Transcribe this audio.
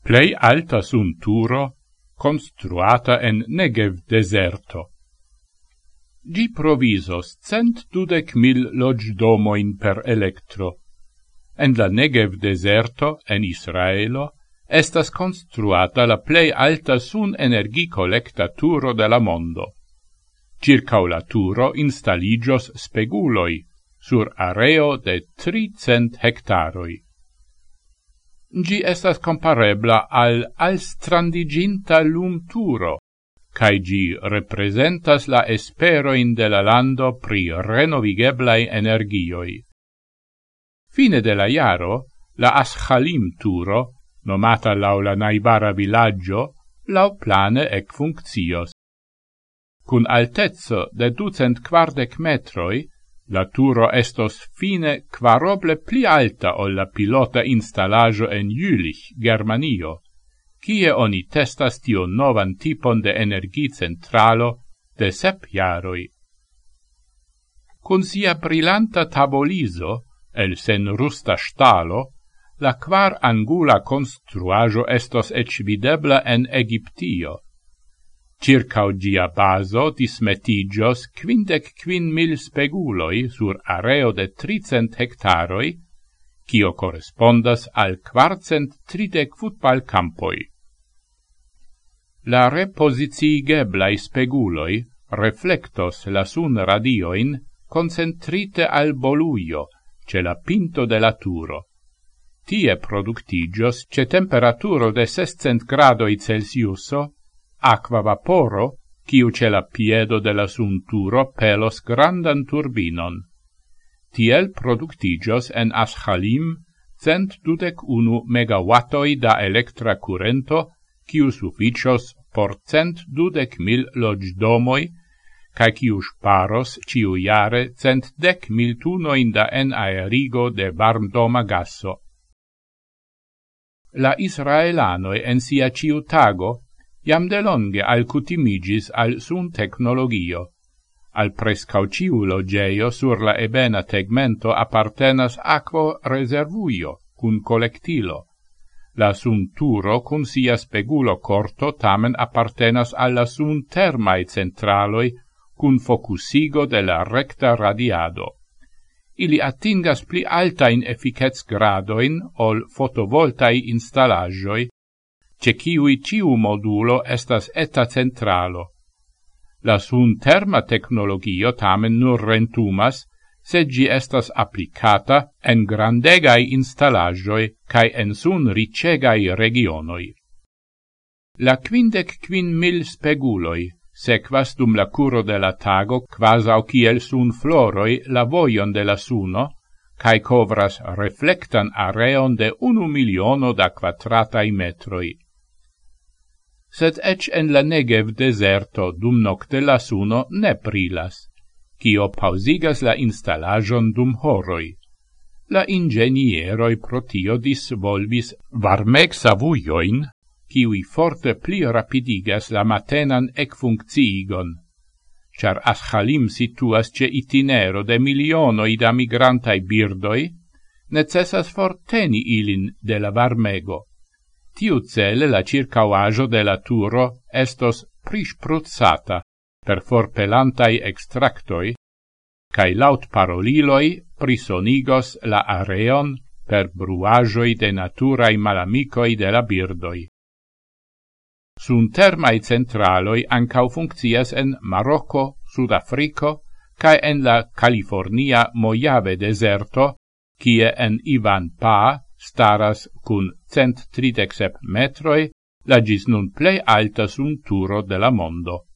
plei alta sun turo construata en Negev deserto. Gi provisos 120.000 logdomoin per electro. En la Negev deserto, en Israelo, estas construata la plei alta sun energi collecta turo de la mondo. Circau la turo installigios speguloi, sur areo de 300 hectaroi. Gi estas comparebla al strandiginta lum turo, cae gi representas la esperoin de la lando pri renovigeblai energioi. Fine de la jaro, la Aschalim turo, nomata lau la naibara villaggio, lau plane ec funccios. Cun altezzo de 240 metroi, la turo estos fine quaroble pli alta ol la pilota installaggio en Jülich, Germanio, kie oni testas tio novan tipon de energi centralo de 7 jaroi. Cun sia brillanta tabolizo, el sen rusta stalo, la quar angula construajo estos ec videbla en Egiptio. Circau gia baso dismetigios 55.000 speguloi sur areo de 300 hectaroi, cio correspondas al 430 futbal campoi. La reposicigeblai speguloi reflectos la sun radioin concentrite al boluio, ce la pinto de la turo. Tie productigios ce temperaturo de 600 gradoi Celsiuso, aqua vaporo, quiu ce la piedo de la sun turo pelos grandan turbinon. Tiel productigios en Aschalim 121 megawattoi da electra currento, quiu sufficios por 120.000 logdomoi, cae quiu sparos ciu jare 110.000 tunoin da enaerigo de varmdoma gasso. La Israelanoi en sia ciu tago iam de longe alcutimigis al sun technologio. Al prescau ciu logeio sur la ebena tegmento appartenas aquo reservuio, cun collectilo. La sun turo cun sia spegulo corto tamen appartenas alla sun termai centraloi cun focusigo de la recta radiado. Ili attingas pli altain efficets gradoin ol fotovoltai installagioi, ce ciui ciu modulo estas eta centralo. La sun terma technologio tamen nur rentumas, se gi estas applicata en grandegai installagioi cae en sun ricegai regionoi. La 55.000 speguloi sequas dum la curo de la tago quasau kiel sun floroi la voion de la suno, cae covras reflectan areon de 1.000.000 da quadratai metroi. Sed ec en la Negev deserto dum nocte la suno ne brilas, cio pausigas la installagion dum horoi. La ingenieroi pro tio disvolvis varmexavujoin, kiui forte pli rapidigas la matenan ecfuncciigon. Char Aschalim situas ce itinero de milionoi da migrantai birdoi, necessas forteni ilin de la varmego. Tiu cele la circauajo de la turo estos prispruzzata per forpelantai extractoi, cae laut paroliloi prisonigos la areon per bruagioi de naturai malamicoi de la birdoi. Sun termai centraloi ancau funccias en Marocco, Sudafrico, cae en la California Mojave deserto, kie en Ivan Pa staras cun 137 metroi la gis nun plei alta sun turo de la mondo.